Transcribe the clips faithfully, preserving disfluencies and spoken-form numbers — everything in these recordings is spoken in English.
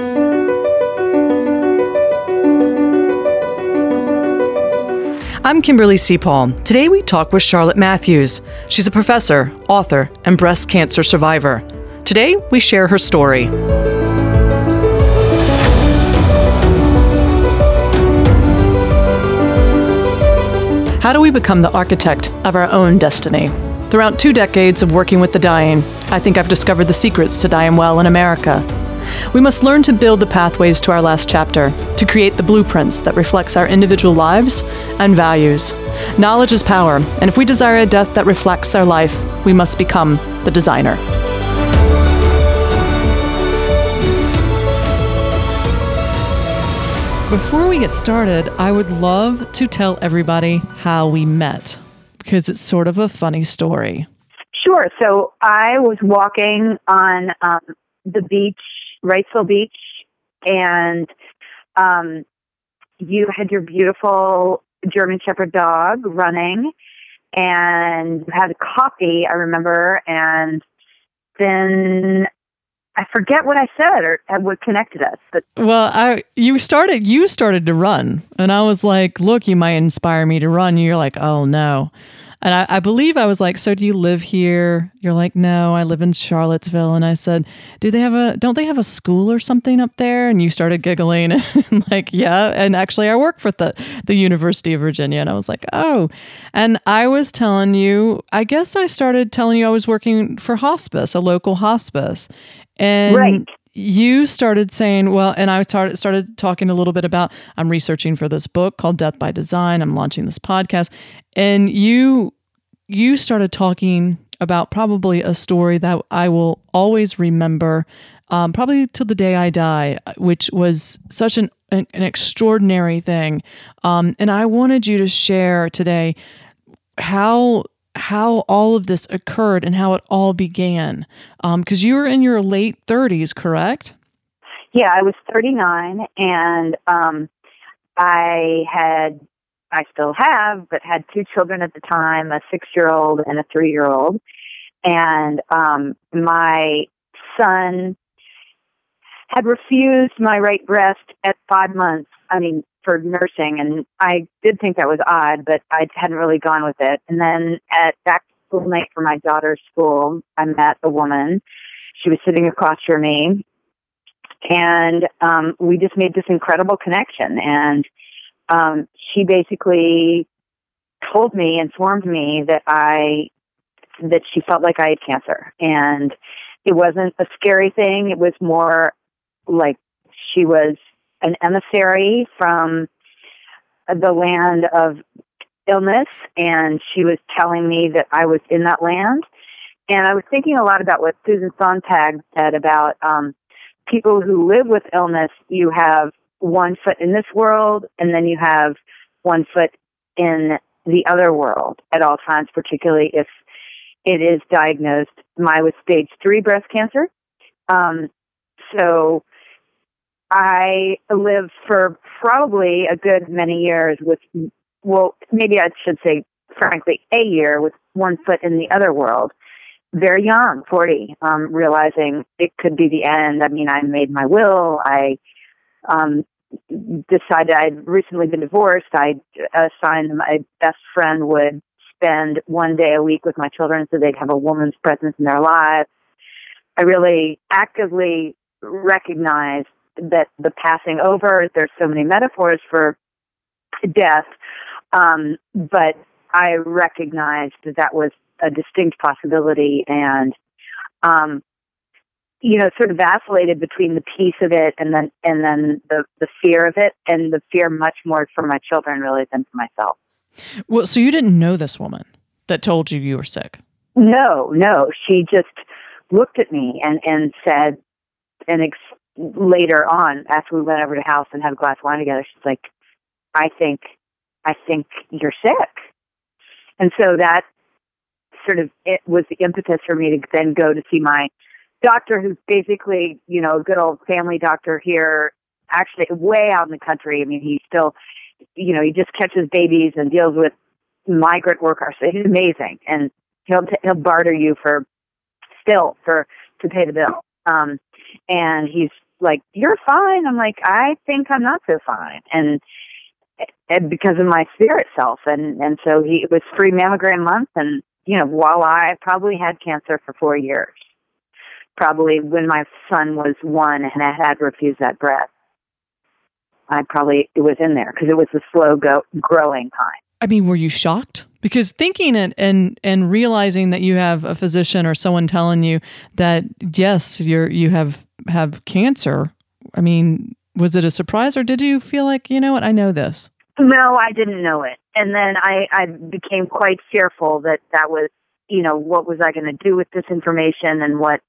I'm Kimberly C. Paul. Today we talk with Charlotte Matthews. She's a professor, author, and breast cancer survivor. Today we share her story. How do we become the architect of our own destiny? Throughout two decades of working with the dying, I think I've discovered the secrets to dying well in America. We must learn to build the pathways to our last chapter, to create the blueprints that reflects our individual lives and values. Knowledge is power, and if we desire a death that reflects our life, we must become the designer. Before we get started, I would love to tell everybody how we met, because it's sort of a funny story. Sure. So I was walking on um, the beach, Wrightsville Beach, and um, you had your beautiful German Shepherd dog running, and you had coffee, I remember, and then I forget what I said or what connected us. But well, I you started you started to run, and I was like, "Look, you might inspire me to run." You're like, "Oh no." And I, I believe I was like, "So do you live here?" You're like, "No, I live in Charlottesville." And I said, "Do they have a, don't they have a school or something up there?" And you started giggling and like, "Yeah." And actually I work for the, the University of Virginia. And I was like, "Oh." And I was telling you, I guess I started telling you I was working for hospice, a local hospice. And right. You started saying, well, and I started started talking a little bit about, I'm researching for this book called Death by Design. I'm launching this podcast. And you you started talking about probably a story that I will always remember, um, probably till the day I die, which was such an, an, an extraordinary thing. Um, and I wanted you to share today how how all of this occurred and how it all began. Um, because you were in your late thirties, correct? Yeah, I was thirty-nine, and um, I had, I still have, but had two children at the time, a six-year-old and a three-year-old. And um, my son had refused my right breast at five months. I mean, for nursing, and I did think that was odd, but I hadn't really gone with it. And then at back to school night for my daughter's school, I met a woman. She was sitting across from me, and um, we just made this incredible connection. And um, she basically told me, informed me that I that she felt like I had cancer, and it wasn't a scary thing. It was more like she was an emissary from the land of illness, and she was telling me that I was in that land. And I was thinking a lot about what Susan Sontag said about um, people who live with illness. You have one foot in this world, and then you have one foot in the other world at all times, particularly if it is diagnosed. Mine was stage three breast cancer. Um, so I lived for probably a good many years with, well, maybe I should say, frankly, a year with one foot in the other world. Very young, forty, um, realizing it could be the end. I mean, I made my will. I um, decided I'd recently been divorced. I assigned my best friend would spend one day a week with my children so they'd have a woman's presence in their lives. I really actively recognized that the passing over, there's so many metaphors for death, um, but I recognized that that was a distinct possibility, and um, you know, sort of vacillated between the peace of it and then and then the, the fear of it, and the fear much more for my children really than for myself. Well, so you didn't know this woman that told you you were sick? No, no. She just looked at me and, and said, and ex- later on, after we went over to the house and had a glass of wine together, she's like, I think, I think you're sick. And so that sort of, it was the impetus for me to then go to see my doctor, who's basically, you know, a good old family doctor here, actually way out in the country. I mean, he's still, you know, he just catches babies and deals with migrant workers. He's amazing. And he'll, t- he'll barter you for still for, to pay the bill. Um, and he's like, you're fine. I'm like, I think I'm not so fine. And, and because of my spirit self. And, and so he, it was free mammogram month. And, you know, while I probably had cancer for four years, probably when my son was one and I had refused that breath, I probably, it was in there because it was the slow go, growing time. I mean, were you shocked? Because thinking it and and realizing that you have a physician or someone telling you that yes, you're you have have cancer. I mean, was it a surprise, or did you feel like, you know what, I know this? No, I didn't know it, and then I I became quite fearful that that was, you know, what was I going to do with this information, and what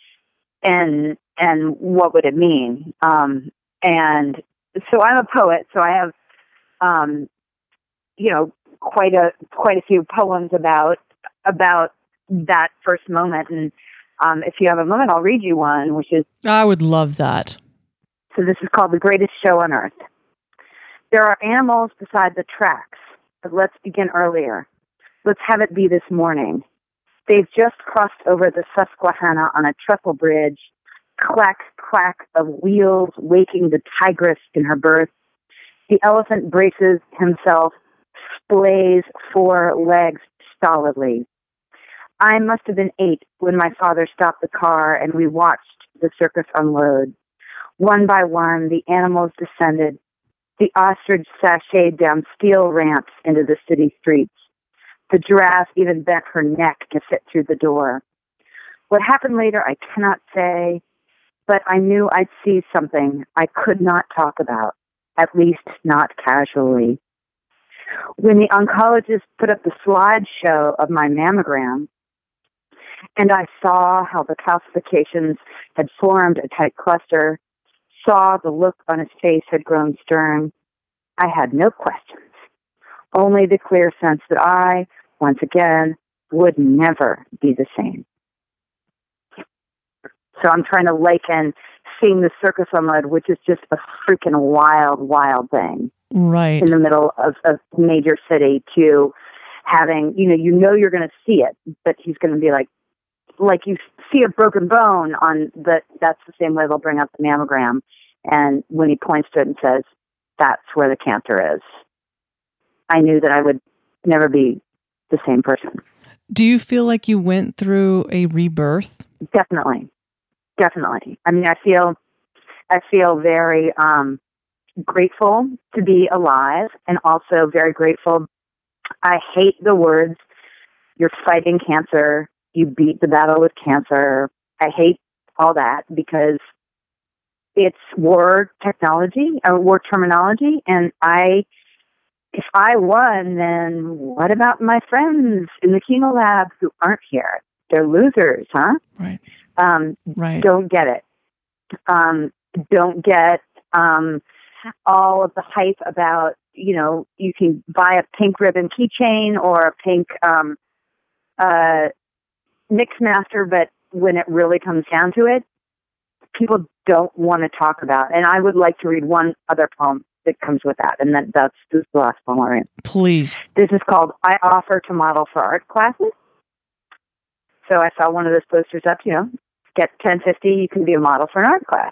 and and what would it mean? Um, and so I'm a poet, so I have. Um, you know, quite a quite a few poems about about that first moment. And um, if you have a moment, I'll read you one, which is... I would love that. So this is called The Greatest Show on Earth. There are animals beside the tracks, but let's begin earlier. Let's have it be this morning. They've just crossed over the Susquehanna on a trestle bridge. Clack, clack of wheels waking the tigress in her berth. The elephant braces himself, splays four legs stolidly. I must have been eight when my father stopped the car and we watched the circus unload. One by one, the animals descended. The ostrich sashayed down steel ramps into the city streets. The giraffe even bent her neck to fit through the door. What happened later, I cannot say, but I knew I'd see something I could not talk about, at least not casually. When the oncologist put up the slideshow of my mammogram, and I saw how the calcifications had formed a tight cluster, saw the look on his face had grown stern, I had no questions, only the clear sense that I, once again, would never be the same. So I'm trying to liken seeing the circus unload, which is just a freaking wild, wild thing. Right. In the middle of a major city, to having, you know, you know you're going to see it, but he's going to be like, like you see a broken bone on the, that's the same way they'll bring up the mammogram. And when he points to it and says, that's where the cancer is, I knew that I would never be the same person. Do you feel like you went through a rebirth? Definitely. Definitely. I mean, I feel, I feel very, um, grateful to be alive, and also very grateful. I hate the words, you're fighting cancer, you beat the battle with cancer. I hate all that because it's war technology, or war terminology, and I, if I won, then what about my friends in the chemo lab who aren't here? They're losers, huh? Right. Um, right. Don't get it. Um, don't get... Um, all of the hype about, you know, you can buy a pink ribbon keychain or a pink um, uh, Mixmaster, but when it really comes down to it, people don't want to talk about. And I would like to read one other poem that comes with that, and that, that's this is the last poem I'll read. Please. This is called I Offer to Model for Art Classes. So I saw one of those posters up, you know, get ten fifty, you can be a model for an art class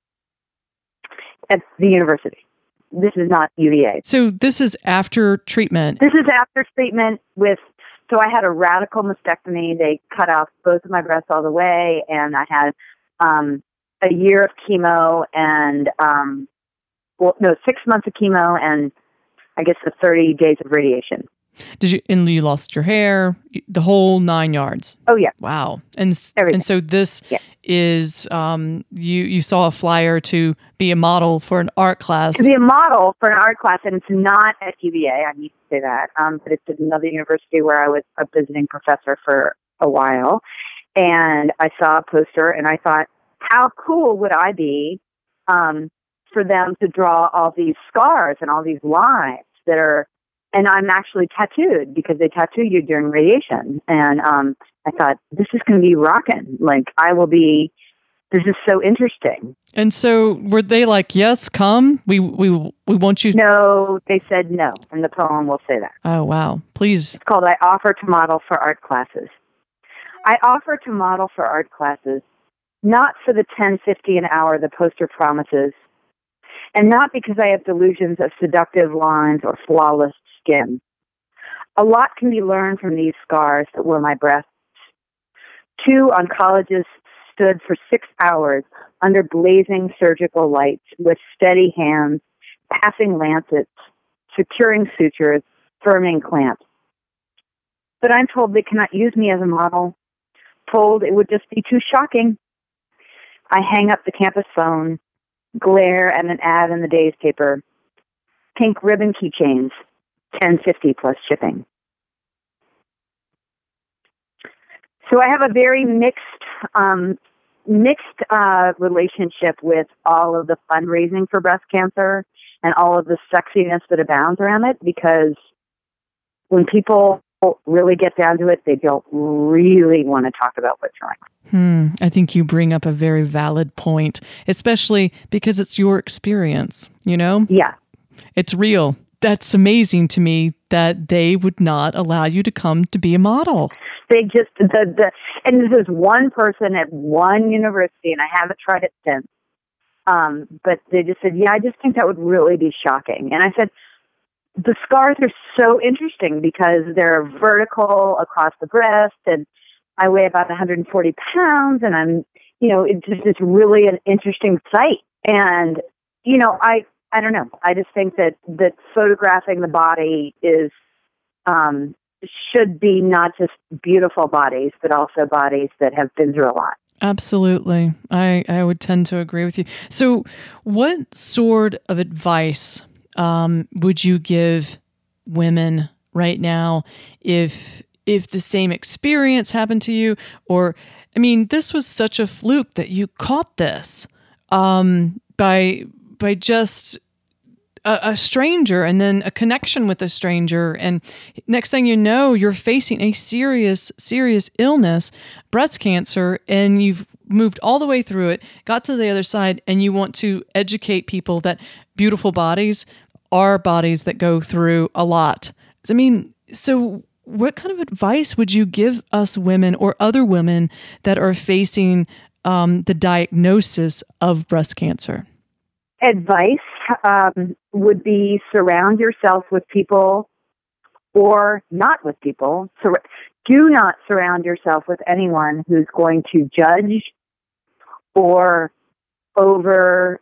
at the university. This is not U V A. So this is after treatment. This is after treatment with, so I had a radical mastectomy. They cut off both of my breasts all the way, and I had um, a year of chemo and, um, well, no, six months of chemo and I guess the thirty days of radiation. Did you, and you lost your hair, the whole nine yards? Oh, yeah. Wow. And Everything. and so this yeah. is, um, you, you saw a flyer to be a model for an art class. To be a model for an art class, and it's not at U V A, I need to say that, um, but it's at another university where I was a visiting professor for a while. And I saw a poster, and I thought, how cool would I be um, for them to draw all these scars and all these lines that are, and I'm actually tattooed because they tattoo you during radiation. And um, I thought, this is going to be rocking. Like, I will be, this is so interesting. And so were they like, yes, come, we we we want you? No, they said no. And the poem will say that. Oh, wow. Please. It's called I Offer to Model for Art Classes. I offer to model for art classes not for the ten fifty an hour the poster promises, and not because I have delusions of seductive lines or flawless skin. A lot can be learned from these scars that were my breasts. Two oncologists stood for six hours under blazing surgical lights with steady hands, passing lancets, securing sutures, firming clamps. But I'm told they cannot use me as a model, told it would just be too shocking. I hang up the campus phone, glare at an ad in the day's paper. Pink ribbon keychains, ten fifty plus shipping. So I have a very mixed, um, mixed uh, relationship with all of the fundraising for breast cancer and all of the sexiness that abounds around it, because when people really get down to it, they don't really want to talk about what's wrong. Hmm. I think you bring up a very valid point, especially because it's your experience, you know? Yeah. It's real. That's amazing to me that they would not allow you to come to be a model. They just, the, the, and this is one person at one university, and I haven't tried it since. Um, but they just said, yeah, I just think that would really be shocking. And I said, the scars are so interesting because they're vertical across the breast, and I weigh about one hundred forty pounds, and I'm, you know, it's just it's really an interesting sight. And, you know, I, I don't know. I just think that, that photographing the body is, um, should be not just beautiful bodies, but also bodies that have been through a lot. Absolutely. I, I would tend to agree with you. So what sort of advice um, would you give women right now if if the same experience happened to you? Or, I mean, this was such a fluke that you caught this um, by by just a, a stranger, and then a connection with a stranger. And next thing you know, you're facing a serious, serious illness, breast cancer, and you've moved all the way through it, got to the other side, and you want to educate people that beautiful bodies are bodies that go through a lot. I mean, so what kind of advice would you give us women or other women that are facing um, the diagnosis of breast cancer? Advice um, would be surround yourself with people or not with people. Sur- do not surround yourself with anyone who's going to judge or over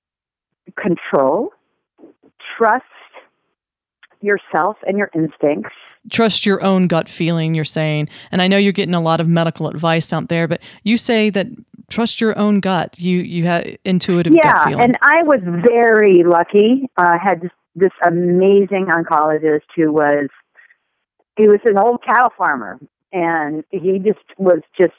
control. Trust yourself and your instincts. Trust your own gut feeling, you're saying. And I know you're getting a lot of medical advice out there, but you say that trust your own gut. You you have intuitive yeah, gut feeling. And I was very lucky. I uh, had this, this amazing oncologist who was, he was an old cattle farmer, and he just was just,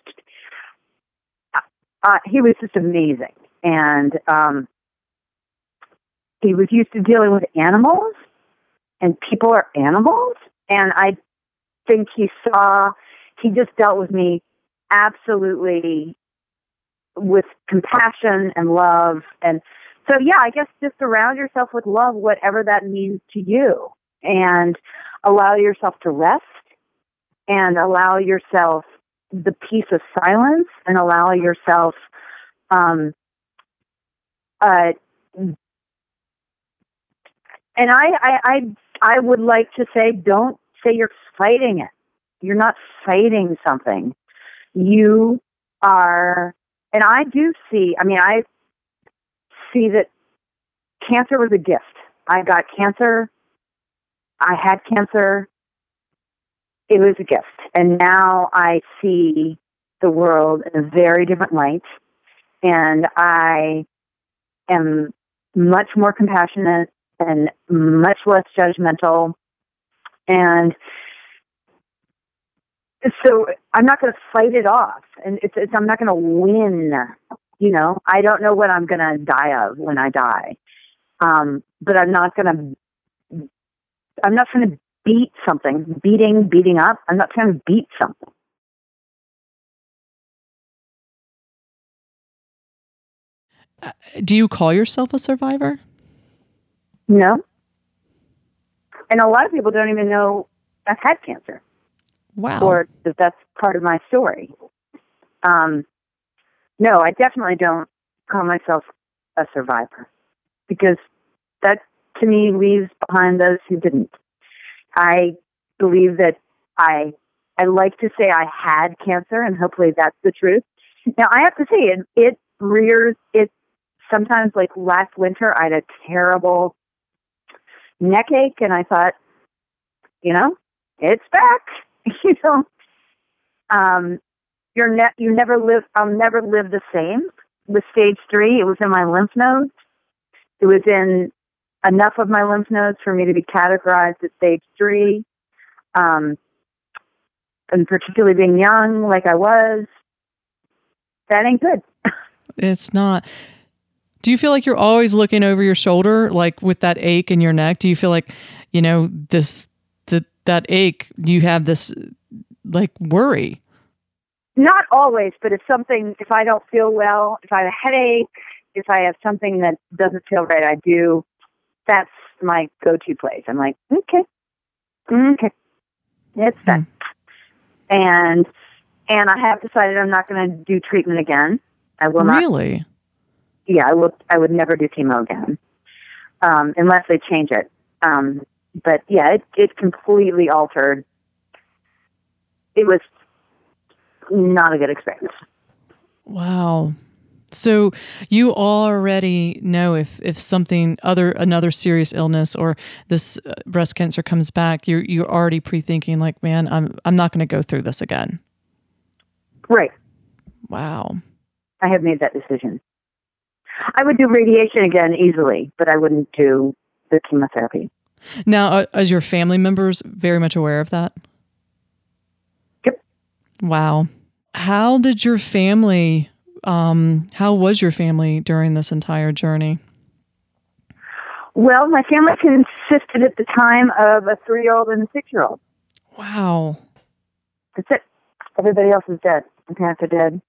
uh, he was just amazing. And um, he was used to dealing with animals, and people are animals. And I think he saw, he just dealt with me absolutely with compassion and love. And so, yeah, I guess just surround yourself with love, whatever that means to you, and allow yourself to rest, and allow yourself the peace of silence, and allow yourself, um, uh, and I, I, I, I would like to say, don't say you're fighting it. You're not fighting something. You are, and I do see, I mean, I see that cancer was a gift. I got cancer. I had cancer. It was a gift. And now I see the world in a very different light. And I am much more compassionate and much less judgmental. And so I'm not going to fight it off. And it's, it's I'm not going to win. You know, I don't know what I'm going to die of when I die. Um, but I'm not going to, I'm not going to beat something. Beating, beating up. I'm not trying to beat something. Uh, do you call yourself a survivor? No. And a lot of people don't even know I've had cancer. Wow. Or that that's part of my story. Um, no, I definitely don't call myself a survivor, because that to me leaves behind those who didn't. I believe that I I like to say I had cancer, and hopefully that's the truth. Now, I have to say, it, it rears, it sometimes, like last winter, I had a terrible neck ache, and I thought, you know, it's back. you know, um, you're ne- you never live, I'll never live the same. With stage three, it was in my lymph nodes. It was in enough of my lymph nodes for me to be categorized as stage three. Um, and particularly being young, like I was, that ain't good. It's not. Do you feel like you're always looking over your shoulder, like with that ache in your neck? Do you feel like, you know, this, that, that ache, you have this like worry? Not always, but if something, if I don't feel well, if I have a headache, if I have something that doesn't feel right, I do, that's my go-to place. I'm like, okay, okay, it's that. Hmm. And, and I have decided I'm not going to do treatment again. I will not. Really? Yeah, I will. I would never do chemo again, um, unless they change it. Um, but yeah, it, it completely altered. It was not a good experience. Wow. So you already know if, if something other, another serious illness or this uh, breast cancer comes back, you're, you're already pre-thinking like, man, I'm, I'm not going to go through this again. Right. Wow. I have made that decision. I would do radiation again easily, but I wouldn't do the chemotherapy. Now, uh, is your family members very much aware of that? Yep. Wow. How did your family, um, how was your family during this entire journey? Well, my family consisted at the time of a three-year-old and a six-year-old. Wow. That's it. Everybody else is dead. My parents are dead.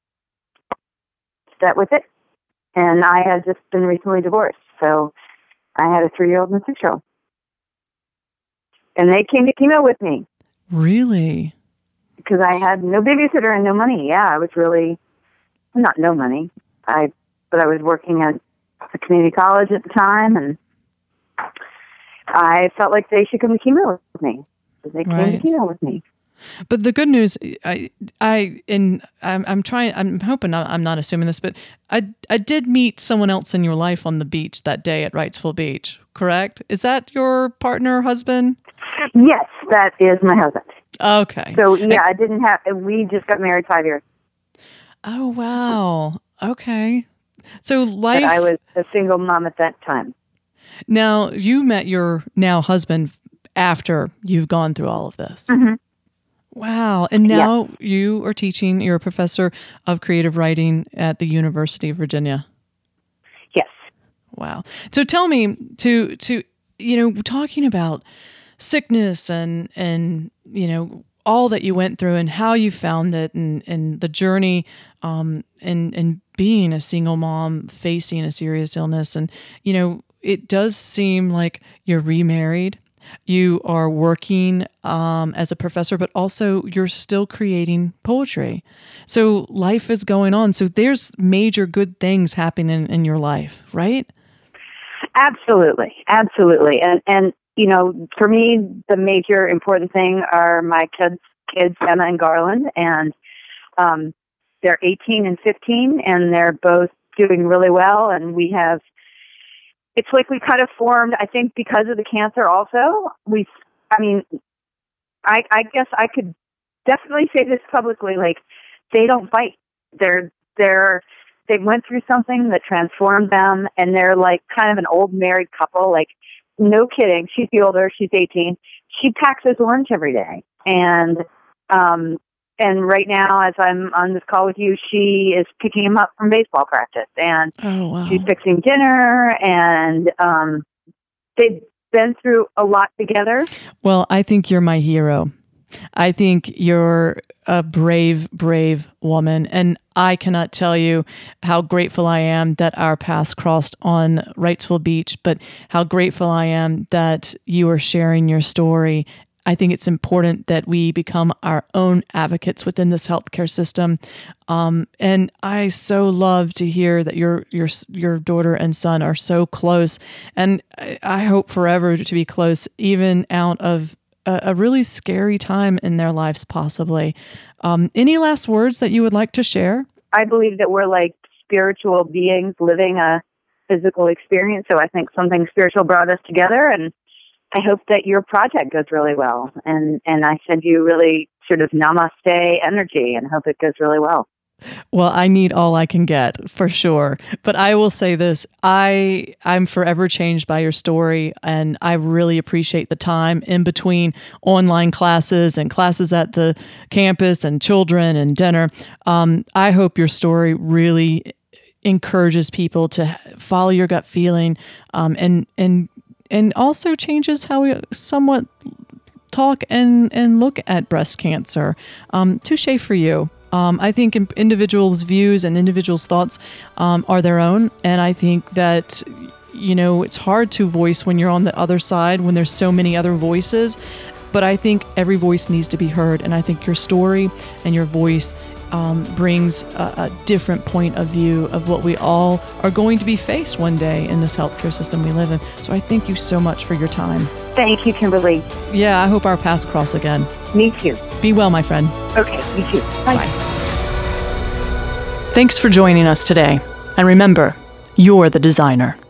That was it. And I had just been recently divorced, so I had a three-year-old and a six-year-old. And they came to chemo with me. Really? Because I had no babysitter and no money. Yeah, I was really, not no money, I, but I was working at a community college at the time, and I felt like they should come to chemo with me. So they came right. to chemo with me. But the good news, I, I, and I'm, I'm trying, I'm hoping I'm not assuming this, but I, I did meet someone else in your life on the beach that day at Wrightsville Beach, correct? Is that your partner, husband? Yes, that is my husband. Okay. So yeah, I didn't have, we just got married five years. Oh, wow. Okay. So life. But I was a single mom at that time. Now you met your now husband after you've gone through all of this. Mm-hmm. Wow. And now yeah. you are teaching, you're a professor of creative writing at the University of Virginia. Yes. Wow. So tell me to, to, you know, talking about sickness and, and, you know, all that you went through and how you found it and, and the journey, um, and, and being a single mom facing a serious illness. And, you know, it does seem like you're remarried. You are working um, as a professor, but also you're still creating poetry. So life is going on. So there's major good things happening in, in your life, right? Absolutely. Absolutely. And, and, you know, for me, the major important thing are my kids, kids, Emma and Garland, and um, they're eighteen and fifteen, and they're both doing really well. And we have, it's like we kind of formed, I think because of the cancer also, we, I mean, I, I guess I could definitely say this publicly, like, they don't fight. They're, they're, they went through something that transformed them, and they're like kind of an old married couple. Like, no kidding. She's the older, she's eighteen. She packs us lunch every day. And, um, and right now, as I'm on this call with you, she is picking him up from baseball practice, and oh, wow. she's fixing dinner, and um, they've been through a lot together. Well, I think you're my hero. I think you're a brave, brave woman, and I cannot tell you how grateful I am that our paths crossed on Wrightsville Beach, but how grateful I am that you are sharing your story. I think it's important that we become our own advocates within this healthcare system. Um, and I so love to hear that your your your daughter and son are so close. And I, I hope forever to be close, even out of a, a really scary time in their lives, possibly. Um, any last words that you would like to share? I believe that we're like spiritual beings living a physical experience. So I think something spiritual brought us together, and I hope that your project goes really well. And, and I send you really sort of namaste energy and hope it goes really well. Well, I need all I can get, for sure. But I will say this, I, I'm forever changed by your story, and I really appreciate the time in between online classes and classes at the campus and children and dinner. Um, I hope your story really encourages people to follow your gut feeling, um, and and and also changes how we somewhat talk and, and look at breast cancer. Um, touche for you. Um, I think individuals' views and individuals' thoughts um, are their own. And I think that, you know, it's hard to voice when you're on the other side, when there's so many other voices. But I think every voice needs to be heard. And I think your story and your voice Um, brings a, a different point of view of what we all are going to be faced one day in this healthcare system we live in. So I thank you so much for your time. Thank you, Kimberly. Yeah, I hope our paths cross again. Me too. Be well, my friend. Okay, you too. Bye. Bye. Thanks for joining us today. And remember, you're the designer.